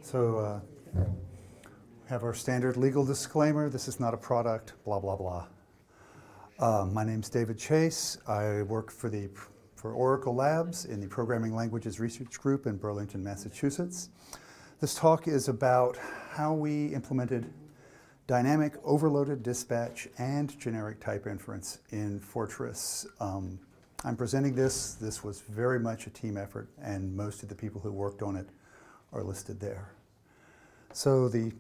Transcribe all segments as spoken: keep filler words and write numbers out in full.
So uh, we have our standard legal disclaimer. This is not a product, blah, blah, blah. Uh, my name's David Chase. I work for, the, for Oracle Labs in the Programming Languages Research Group in Burlington, Massachusetts. This talk is about how we implemented dynamic overloaded dispatch and generic type inference in Fortran. Um, I'm presenting this. This was very much a team effort, and most of the people who worked on it are listed there. So the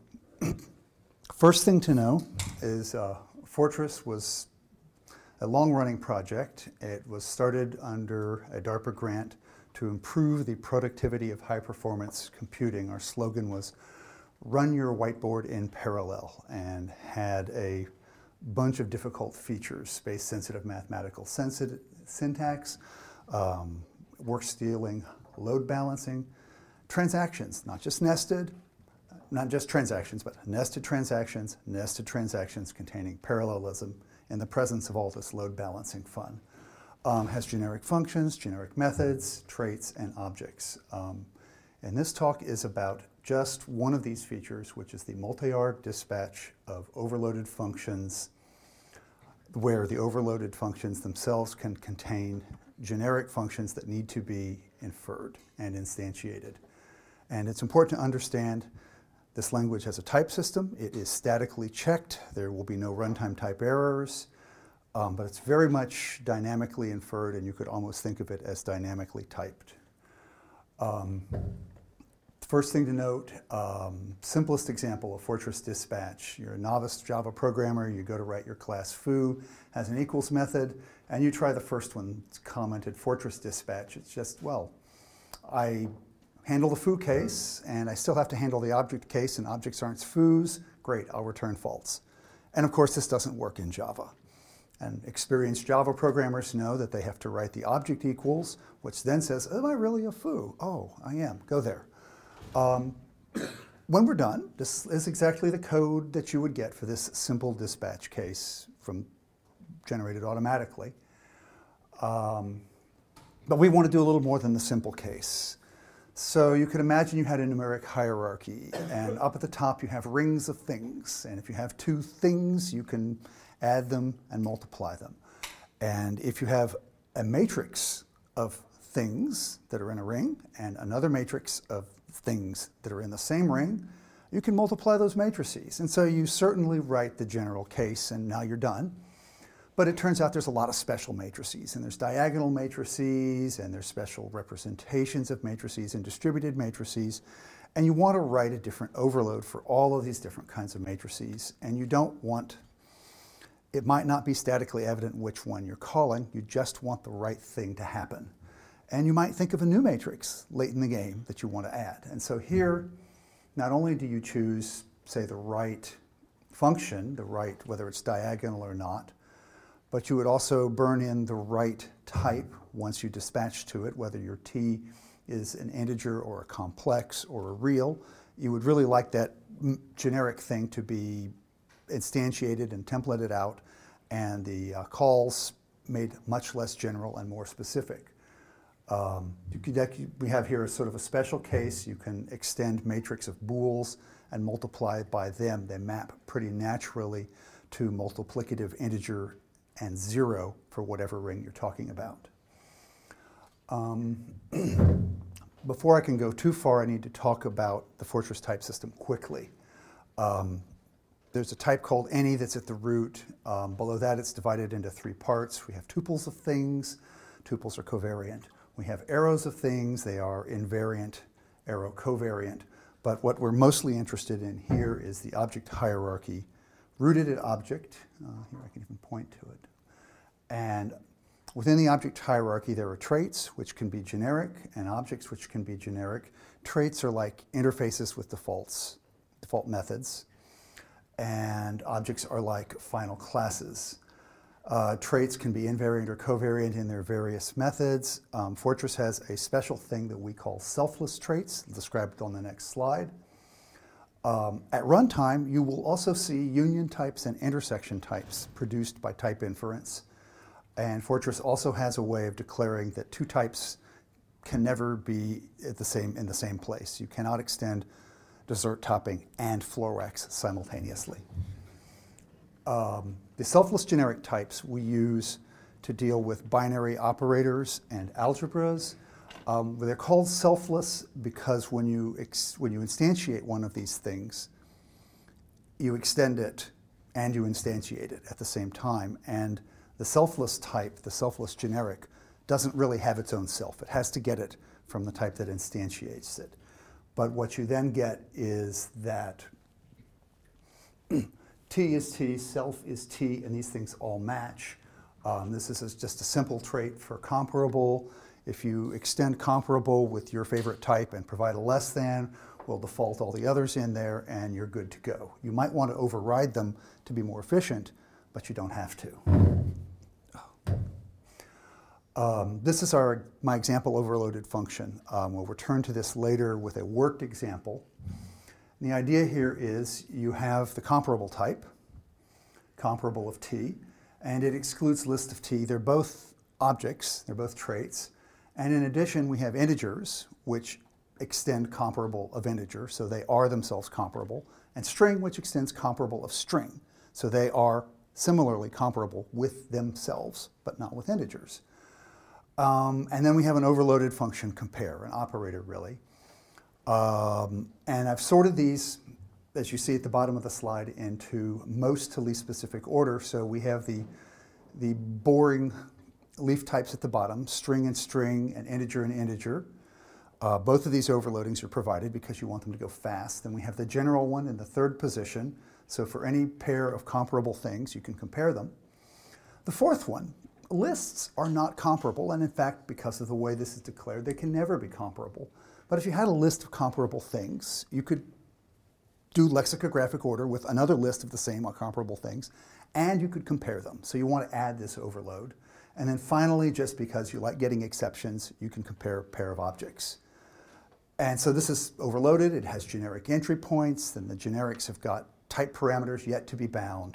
first thing to know is uh, Fortran was a long-running project. It was started under a DARPA grant to improve the productivity of high-performance computing. Our slogan was, run your whiteboard in parallel, and had a bunch of difficult features: space-sensitive mathematical sensitive syntax, um, work stealing, load balancing, transactions, not just nested, not just transactions, but nested transactions, nested transactions containing parallelism in the presence of all this load balancing fun. Um, has generic functions, generic methods, traits, and objects. Um, and this talk is about just one of these features, which is the multi-arg dispatch of overloaded functions, where the overloaded functions themselves can contain generic functions that need to be inferred and instantiated. And it's important to understand this language has a type system. It is statically checked. There will be no runtime type errors, um, but it's very much dynamically inferred, and you could almost think of it as dynamically typed. Um, First thing to note, um, simplest example of Fortran dispatch. You're a novice Java programmer, you go to write your class foo, has an equals method, and you try the first one. It's commented Fortran dispatch. It's just, well, I handle the foo case, and I still have to handle the object case, and objects aren't foos. Great, I'll return false. And of course, this doesn't work in Java. And experienced Java programmers know that they have to write the object equals, which then says, am I really a foo? Oh, I am. Go there. Um, when we're done, this is exactly the code that you would get for this simple dispatch case from generated automatically. Um, but we want to do a little more than the simple case. So you could imagine you had a numeric hierarchy, and up at the top you have rings of things. And if you have two things, you can add them and multiply them. And if you have a matrix of things that are in a ring and another matrix of things that are in the same ring, you can multiply those matrices. And so you certainly write the general case, and now you're done. But it turns out there's a lot of special matrices, and there's diagonal matrices, and there's special representations of matrices and distributed matrices. And you want to write a different overload for all of these different kinds of matrices. And you don't want, it might not be statically evident which one you're calling. You just want the right thing to happen. And you might think of a new matrix late in the game that you want to add. And so here, not only do you choose, say, the right function, the right, whether it's diagonal or not, but you would also burn in the right type once you dispatch to it, whether your T is an integer or a complex or a real. You would really like that generic thing to be instantiated and templated out, and the uh, calls made much less general and more specific. Um, you could, we have here a sort of a special case. You can extend matrix of bools and multiply it by them. They map pretty naturally to multiplicative integer and zero for whatever ring you're talking about. Um, before I can go too far, I need to talk about the Fortran type system quickly. Um, there's a type called any that's at the root. Um, below that, it's divided into three parts. We have tuples of things. Tuples are covariant. We have arrows of things. They are invariant, arrow covariant. But what we're mostly interested in here is the object hierarchy rooted at object. Uh, here I can even point to it. And within the object hierarchy, there are traits, which can be generic, and objects, which can be generic. Traits are like interfaces with defaults, default methods. And objects are like final classes. Uh, traits can be invariant or covariant in their various methods. Um, Fortran has a special thing that we call selfless traits, described on the next slide. Um, at runtime, you will also see union types and intersection types produced by type inference. And Fortran also has a way of declaring that two types can never be at the same, in the same place. You cannot extend dessert topping, and floor wax simultaneously. Um, the selfless generic types we use to deal with binary operators and algebras. Um, they're called selfless because when you, ex when you instantiate one of these things, you extend it and you instantiate it at the same time. And the selfless type, the selfless generic, doesn't really have its own self. It has to get it from the type that instantiates it. But what you then get is that T is T, self is T, and these things all match. Um, this is just a simple trait for comparable. If you extend comparable with your favorite type and provide a less than, we'll default all the others in there and you're good to go. You might want to override them to be more efficient, but you don't have to. Um, this is our, my example overloaded function. Um, we'll return to this later with a worked example. And the idea here is you have the comparable type, comparable of T, and it excludes list of T. They're both objects, they're both traits. And in addition, we have integers, which extend comparable of integer, so they are themselves comparable, and string, which extends comparable of string. So they are similarly comparable with themselves, but not with integers. Um, and then we have an overloaded function compare, an operator really. Um, and I've sorted these, as you see at the bottom of the slide, into most to least specific order. So we have the, the boring leaf types at the bottom, string and string, and integer and integer. Uh, both of these overloadings are provided because you want them to go fast. Then we have the general one in the third position. So for any pair of comparable things, you can compare them. The fourth one, lists are not comparable, and in fact, because of the way this is declared, they can never be comparable. But if you had a list of comparable things, you could do lexicographic order with another list of the same or comparable things, and you could compare them. So you want to add this overload. And then finally, just because you like getting exceptions, you can compare a pair of objects. And so this is overloaded. It has generic entry points. Then the generics have got type parameters yet to be bound.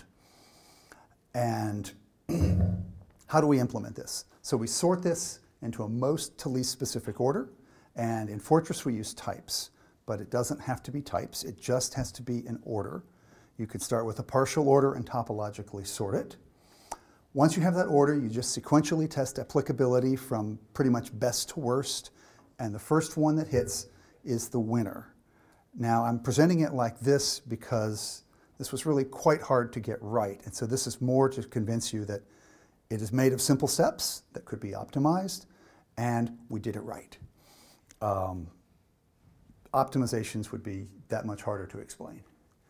And how do we implement this? So we sort this into a most to least specific order. And in Fortran, we use types. But it doesn't have to be types. It just has to be in order. You could start with a partial order and topologically sort it. Once you have that order, you just sequentially test applicability from pretty much best to worst. And the first one that hits is the winner. Now, I'm presenting it like this because this was really quite hard to get right. And so this is more to convince you that it is made of simple steps that could be optimized, and we did it right. Um, optimizations would be that much harder to explain.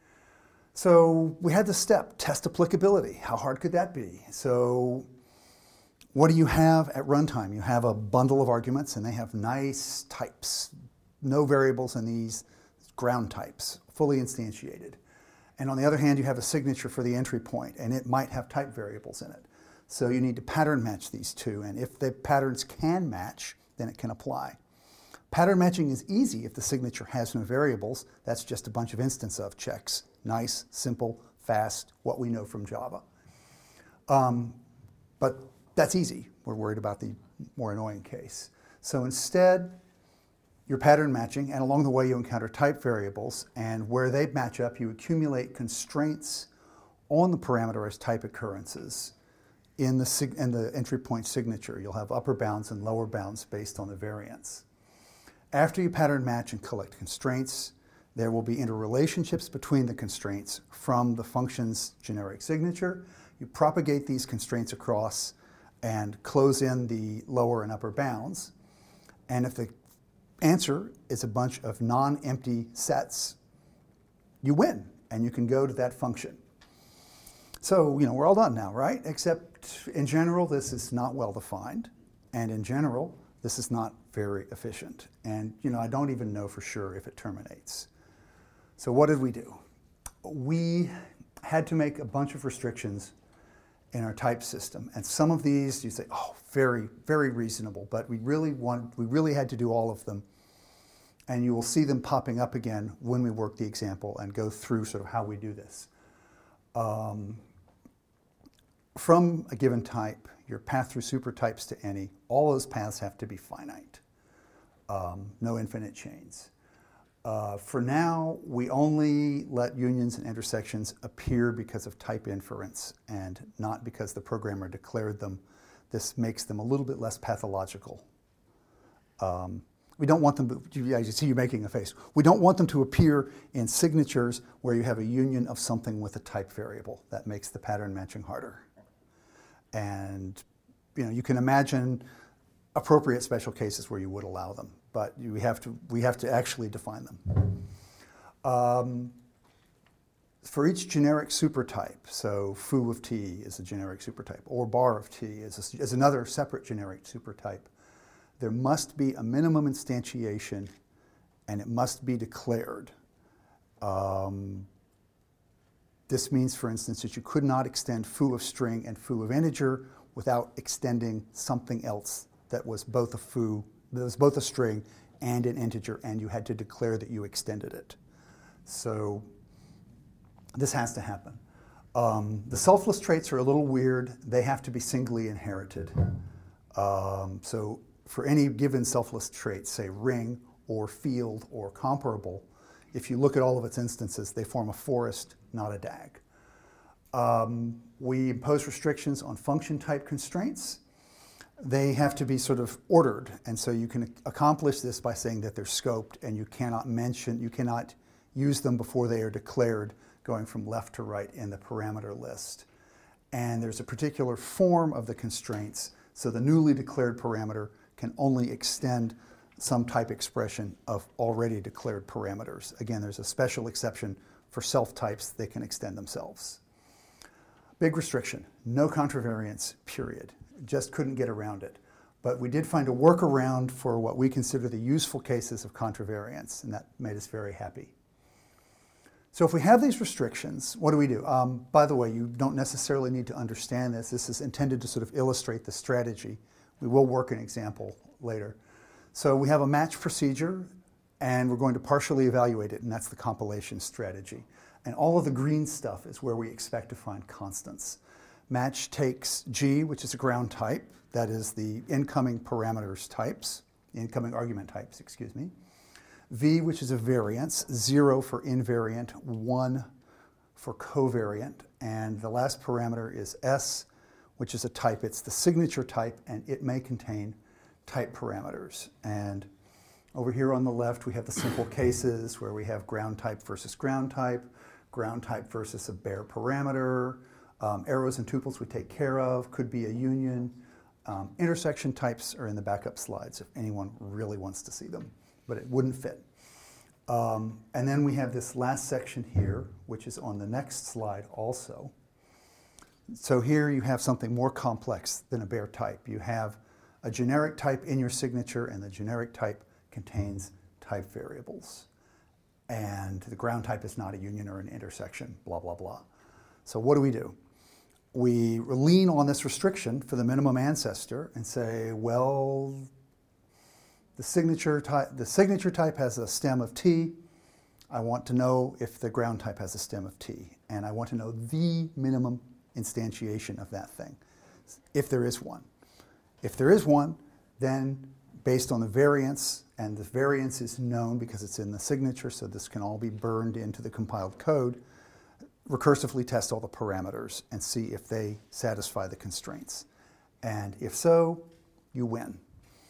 So we had this step, test applicability. How hard could that be? So what do you have at runtime? You have a bundle of arguments, and they have nice types. No variables in these, ground types, fully instantiated. And on the other hand, you have a signature for the entry point, and it might have type variables in it. So you need to pattern match these two, and if the patterns can match, then it can apply. Pattern matching is easy if the signature has no variables. That's just a bunch of instance of checks. Nice, simple, fast, what we know from Java. Um, but that's easy. We're worried about the more annoying case. So instead, you're pattern matching, and along the way you encounter type variables, and where they match up, you accumulate constraints on the parameterized type occurrences in the, sig in the entry point signature. You'll have upper bounds and lower bounds based on the variance. After you pattern match and collect constraints, there will be interrelationships between the constraints from the function's generic signature. You propagate these constraints across and close in the lower and upper bounds. And if the answer is a bunch of non-empty sets, you win, and you can go to that function. So, you know, we're all done now, right? Except in general, this is not well defined, and in general, this is not very efficient. And, you know, I don't even know for sure if it terminates. So what did we do? We had to make a bunch of restrictions in our type system. And some of these, you say, oh, very, very reasonable, but we really want, we really had to do all of them. And you will see them popping up again when we work the example and go through sort of how we do this. Um, from a given type, your path through supertypes to any, all those paths have to be finite. Um, no infinite chains. Uh, for now, we only let unions and intersections appear because of type inference and not because the programmer declared them. This makes them a little bit less pathological. Um, we don't want them to, I see you making a face. We don't want them to appear in signatures where you have a union of something with a type variable. That makes the pattern matching harder. And you know, you can imagine appropriate special cases where you would allow them, but you have to, we have to actually define them. Um, for each generic supertype, so foo of T is a generic supertype, or bar of T is, a, is another separate generic supertype, there must be a minimum instantiation and it must be declared. Um, this means, for instance, that you could not extend foo of string and foo of integer without extending something else that was both a foo, that was both a string and an integer, and you had to declare that you extended it. So this has to happen. Um, the selfless traits are a little weird. They have to be singly inherited. Um, so for any given selfless trait, say ring or field or comparable, if you look at all of its instances, they form a forest, not a D A G. Um, we impose restrictions on function type constraints. They have to be sort of ordered, and so you can accomplish this by saying that they're scoped and you cannot mention, you cannot use them before they are declared going from left to right in the parameter list. And there's a particular form of the constraints, so the newly declared parameter can only extend some type expression of already declared parameters. Again, there's a special exception for self-types, they can extend themselves. Big restriction, no contravariance, period. Just couldn't get around it. But we did find a workaround for what we consider the useful cases of contravariance, and that made us very happy. So if we have these restrictions, what do we do? Um, by the way, you don't necessarily need to understand this. This is intended to sort of illustrate the strategy. We will work an example later. So we have a match procedure, and we're going to partially evaluate it, and that's the compilation strategy. And all of the green stuff is where we expect to find constants. Match takes G, which is a ground type, that is the incoming parameters types, the incoming argument types, excuse me. V, which is a variance, zero for invariant, one for covariant, and the last parameter is S, which is a type. It's the signature type, and it may contain type parameters. And over here on the left, we have the simple cases where we have ground type versus ground type, ground type versus a bare parameter. Um, arrows and tuples we take care of, could be a union. Um, intersection types are in the backup slides if anyone really wants to see them, but it wouldn't fit. Um, and then we have this last section here, which is on the next slide also. So here you have something more complex than a bare type. You have a generic type in your signature, and the generic type contains type variables. And the ground type is not a union or an intersection, blah, blah, blah. So what do we do? We lean on this restriction for the minimum ancestor and say, well, the signature type, the signature type has a stem of T. I want to know if the ground type has a stem of T. And I want to know the minimum instantiation of that thing, if there is one. If there is one, then based on the variance, and the variance is known because it's in the signature, so this can all be burned into the compiled code, recursively test all the parameters and see if they satisfy the constraints. And if so, you win.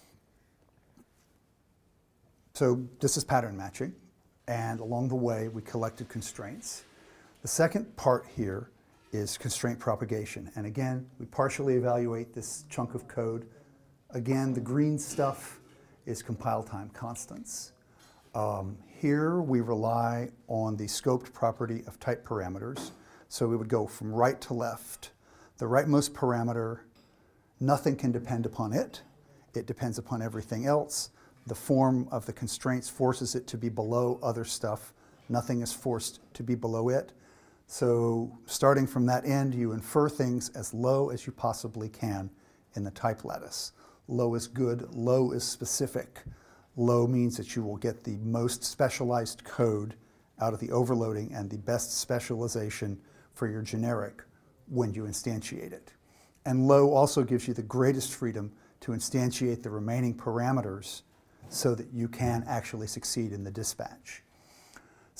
So this is pattern matching, and along the way we collected constraints. The second part here is constraint propagation. And again, we partially evaluate this chunk of code. Again, the green stuff is compile time constants. Um, here we rely on the scoped property of type parameters. So we would go from right to left. The rightmost parameter, nothing can depend upon it. It depends upon everything else. The form of the constraints forces it to be below other stuff. Nothing is forced to be below it. So starting from that end, you infer things as low as you possibly can in the type lattice. Low is good, low is specific. Low means that you will get the most specialized code out of the overloading and the best specialization for your generic when you instantiate it. And low also gives you the greatest freedom to instantiate the remaining parameters so that you can actually succeed in the dispatch.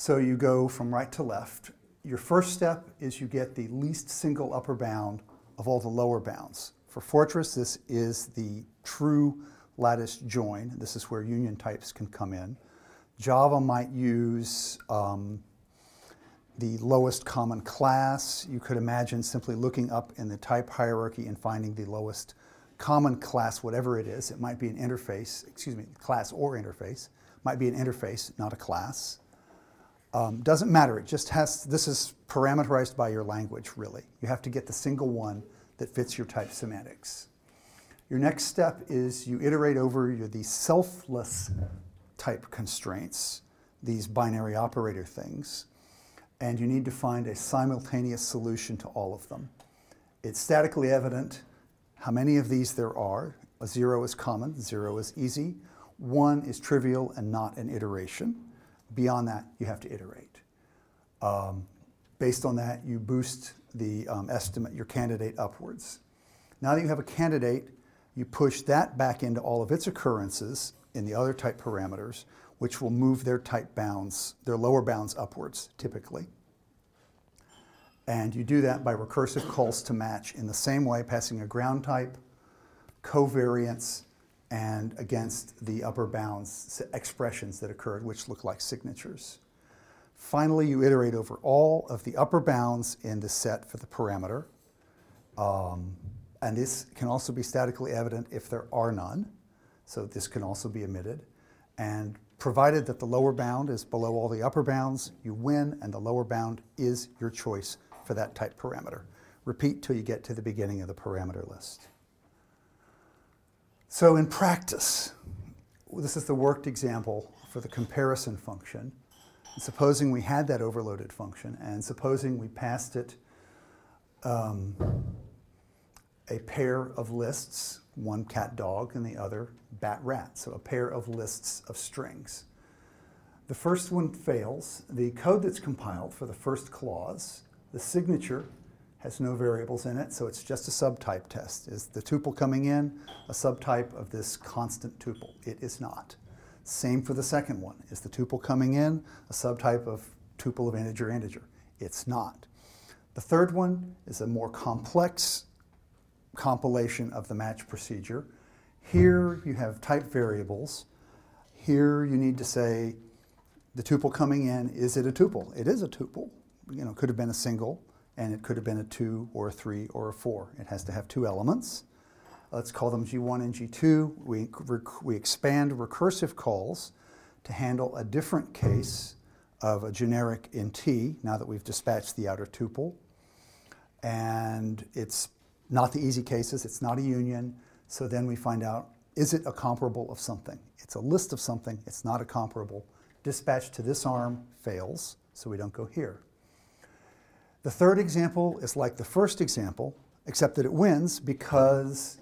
So you go from right to left. Your first step is you get the least single upper bound of all the lower bounds. For Fortran, this is the true lattice join. This is where union types can come in. Java might use um, the lowest common class. You could imagine simply looking up in the type hierarchy and finding the lowest common class, whatever it is. It might be an interface, excuse me, class or interface. Might be an interface, not a class. Um, doesn't matter, it just has, this is parameterized by your language, really. You have to get the single one that fits your type semantics. Your next step is you iterate over your, the selfless type constraints, these binary operator things, and you need to find a simultaneous solution to all of them. It's statically evident how many of these there are. A zero is common, zero is easy. One is trivial and not an iteration. Beyond that, you have to iterate. Um, based on that, you boost the um, estimate, your candidate upwards. Now that you have a candidate, you push that back into all of its occurrences in the other type parameters, which will move their type bounds, their lower bounds upwards, typically. And you do that by recursive calls to match in the same way, passing a ground type, covariance, and against the upper bounds expressions that occurred, which look like signatures. Finally, you iterate over all of the upper bounds in the set for the parameter. Um, and this can also be statically evident if there are none. So this can also be omitted. And provided that the lower bound is below all the upper bounds, you win, and the lower bound is your choice for that type parameter. Repeat till you get to the beginning of the parameter list. So in practice, this is the worked example for the comparison function. And supposing we had that overloaded function, and supposing we passed it um, a pair of lists, one cat dog and the other bat rat, so a pair of lists of strings. The first one fails. The code that's compiled for the first clause, the signature, has no variables in it, so it's just a subtype test. Is the tuple coming in a subtype of this constant tuple? It is not. Same for the second one. Is the tuple coming in a subtype of tuple of integer integer? It's not. The third one is a more complex compilation of the match procedure. Here you have type variables. Here you need to say the tuple coming in, is it a tuple? It is a tuple. You know, could have been a single, and it could have been a two or a three or a four. It has to have two elements. Let's call them G one and G two. We, we expand recursive calls to handle a different case of a generic in T, now that we've dispatched the outer tuple. And it's not the easy cases, it's not a union. So then we find out, is it a comparable of something? It's a list of something, it's not a comparable. Dispatch to this arm fails, so we don't go here. The third example is like the first example, except that it wins because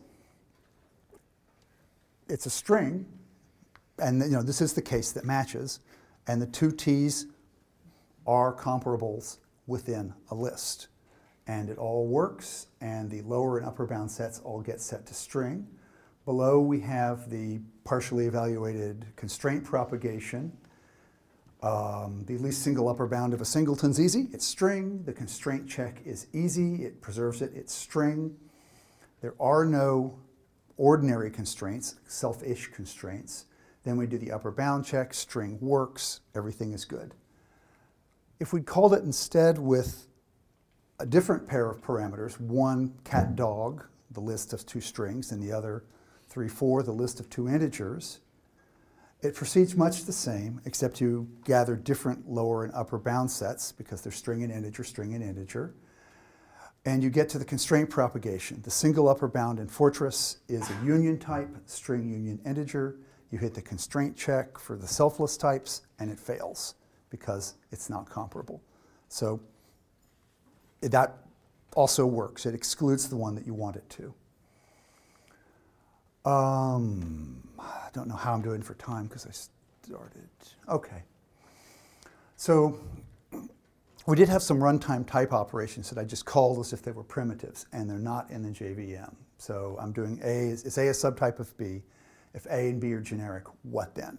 it's a string, and you know this is the case that matches, and the two T's are comparables within a list. And it all works, and the lower and upper bound sets all get set to string. Below we have the partially evaluated constraint propagation. Um, the least single upper bound of a singleton's easy, it's string. The constraint check is easy, it preserves it, it's string. There are no ordinary constraints, selfish constraints. Then we do the upper bound check, string works, everything is good. If we called it instead with a different pair of parameters, one cat dog, the list of two strings, and the other three, four, the list of two integers, it proceeds much the same, except you gather different lower and upper bound sets because they're string and integer, string and integer. And you get to the constraint propagation. The single upper bound in Fortran is a union type, string union integer. You hit the constraint check for the selfless types, and it fails because it's not comparable. So that also works. It excludes the one that you want it to. Um, I don't know how I'm doing for time because I started. Okay. So we did have some runtime type operations that I just called as if they were primitives, and they're not in the J V M. So I'm doing A, is, is A a subtype of B? If A and B are generic, what then?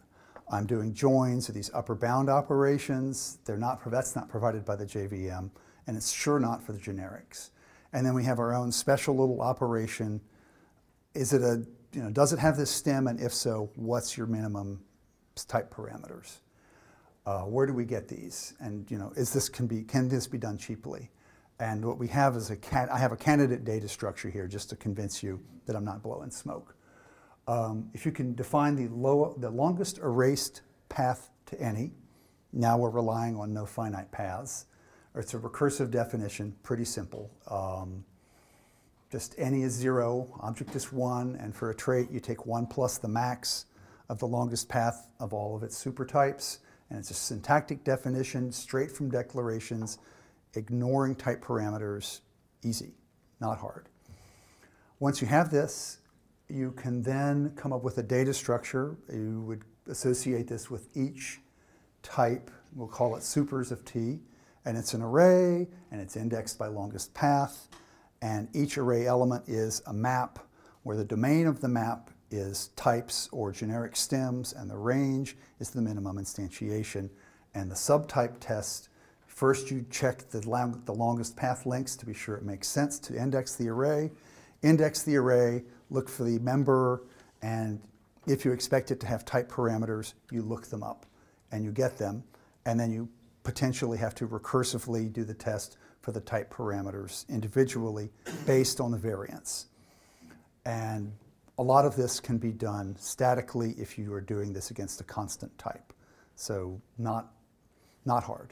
I'm doing joins or these upper bound operations. They're not, that's not provided by the J V M, and it's sure not for the generics. And then we have our own special little operation. Is it a, you know, does it have this stem? And if so, what's your minimum type parameters? Uh, where do we get these? And, you know, is this can be, can this be done cheaply? And what we have is a, cat, I have a candidate data structure here just to convince you that I'm not blowing smoke. Um, if you can define the, low, the longest erased path to any, now we're relying on no finite paths. Or it's a recursive definition, pretty simple. Um, just any is zero, object is one, and for a trait you take one plus the max of the longest path of all of its supertypes. And it's a syntactic definition, straight from declarations, ignoring type parameters, easy, not hard. Once you have this, you can then come up with a data structure. You would associate this with each type. We'll call it supers of T. And it's an array, and it's indexed by longest path. And each array element is a map where the domain of the map is types or generic stems, and the range is the minimum instantiation. And the subtype test, first you check the, long, the longest path links to be sure it makes sense to index the array. Index the array, look for the member, and if you expect it to have type parameters, you look them up and you get them, and then you potentially have to recursively do the test for the type parameters individually based on the variance. And a lot of this can be done statically if you are doing this against a constant type. So not, not hard.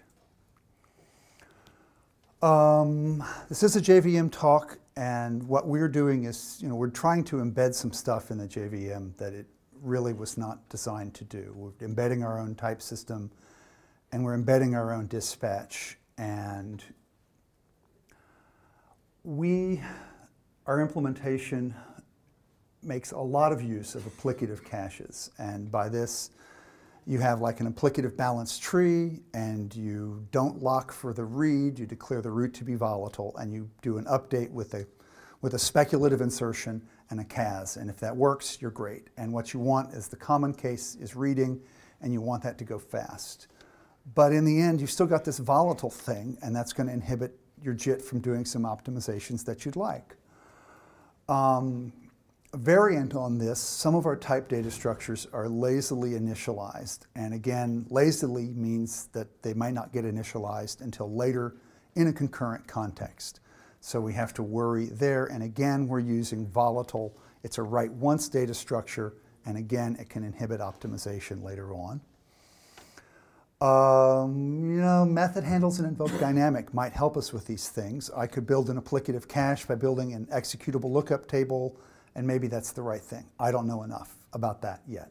Um, this is a J V M talk, and what we're doing is, you know, we're trying to embed some stuff in the J V M that it really was not designed to do. We're embedding our own type system, and we're embedding our own dispatch. And we, our implementation makes a lot of use of applicative caches. And by this, you have like an applicative balanced tree, and you don't lock for the read, you declare the root to be volatile, and you do an update with a, with a speculative insertion and a C A S. And if that works, you're great. And what you want is the common case is reading, and you want that to go fast. But in the end, you've still got this volatile thing, and that's going to inhibit your J I T from doing some optimizations that you'd like. Um, A variant on this, some of our type data structures are lazily initialized. And again, lazily means that they might not get initialized until later in a concurrent context. So we have to worry there. And again, we're using volatile. It's a write once data structure. And again, it can inhibit optimization later on. Um, you know, method handles and invoke dynamic might help us with these things. I could build an applicative cache by building an executable lookup table, and maybe that's the right thing. I don't know enough about that yet.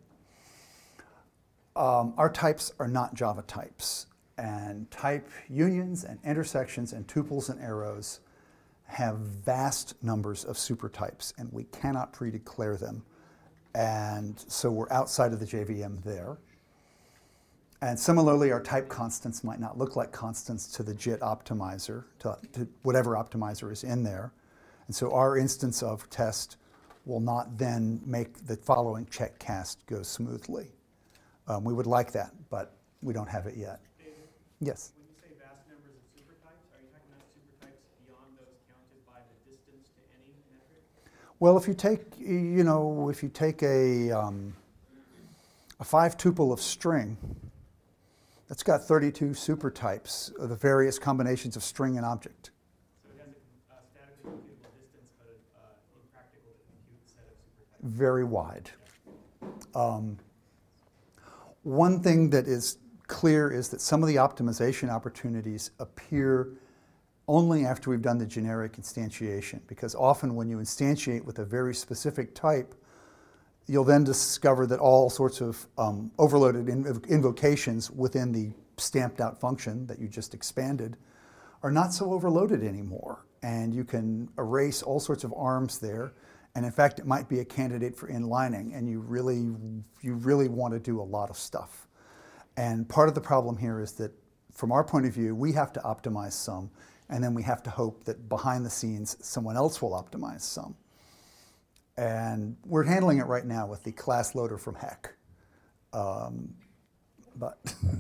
Um, our types are not Java types, and type unions and intersections and tuples and arrows have vast numbers of supertypes, and we cannot pre-declare them. And so we're outside of the J V M there. And similarly, our type constants might not look like constants to the J I T optimizer, to, to whatever optimizer is in there. And so our instance of test will not then make the following check cast go smoothly. Um, we would like that, but we don't have it yet. David, yes? when you say vast numbers of supertypes, are you talking about supertypes beyond those counted by the distance to any metric? Well, if you take, you know, if you take a, um, a five tuple of string, that's got thirty-two supertypes of the various combinations of string and object. So it has a uh, statically computable distance, but an uh, impractical to compute set of supertypes. Very wide. Um, one thing that is clear is that some of the optimization opportunities appear only after we've done the generic instantiation, because often when you instantiate with a very specific type, you'll then discover that all sorts of um, overloaded inv invocations within the stamped out function that you just expanded are not so overloaded anymore. And you can erase all sorts of arms there. And in fact, it might be a candidate for inlining, and you really, you really want to do a lot of stuff. And part of the problem here is that from our point of view, we have to optimize some, and then we have to hope that behind the scenes, someone else will optimize some. And we're handling it right now with the class loader from Heck. Um, but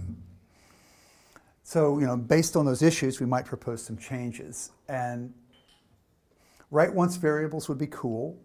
so, you know, based on those issues, we might propose some changes. And write once variables would be cool.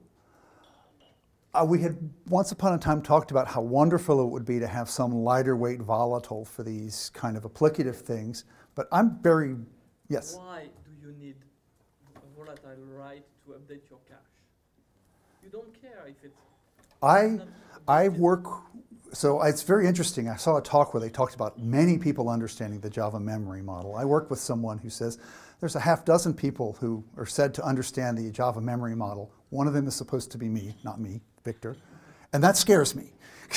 Uh, we had once upon a time talked about how wonderful it would be to have some lighter weight volatile for these kind of applicative things, but I'm very, yes? Why do you need a volatile write to update your cache? You don't care if it's I, not I updated. work, so it's very interesting. I saw a talk where they talked about many people understanding the Java memory model. I work with someone who says there's a half dozen people who are said to understand the Java memory model. One of them is supposed to be me, not me, Victor. And that scares me.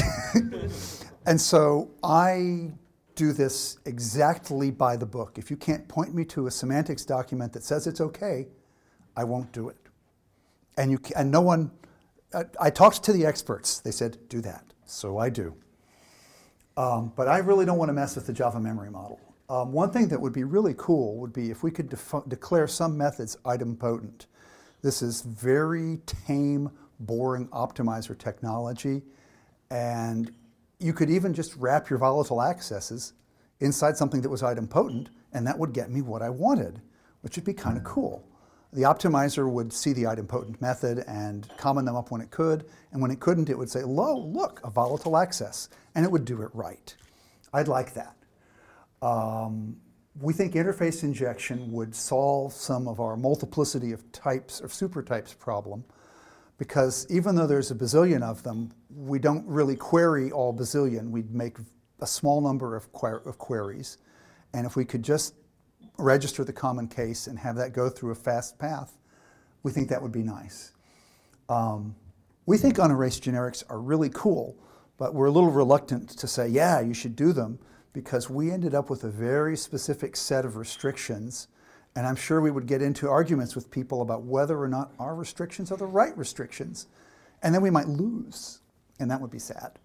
And so I do this exactly by the book. If you can't point me to a semantics document that says it's okay, I won't do it. And, you, and no one, I, I talked to the experts. They said, do that. So I do. Um, but I really don't want to mess with the Java memory model. Um, one thing that would be really cool would be if we could def- declare some methods idempotent. This is very tame, boring optimizer technology. And you could even just wrap your volatile accesses inside something that was idempotent, and that would get me what I wanted, which would be kind of cool. The optimizer would see the idempotent method and comment them up when it could, and when it couldn't, it would say, "Lo, look, a volatile access," and it would do it right. I'd like that. Um, we think interface injection would solve some of our multiplicity of types or supertypes problem, because even though there's a bazillion of them, we don't really query all bazillion. We'd make a small number of, que- of queries, and if we could just register the common case and have that go through a fast path, we think that would be nice. Um, we think unerased generics are really cool, but we're a little reluctant to say, yeah, you should do them, because we ended up with a very specific set of restrictions, and I'm sure we would get into arguments with people about whether or not our restrictions are the right restrictions, and then we might lose, and that would be sad.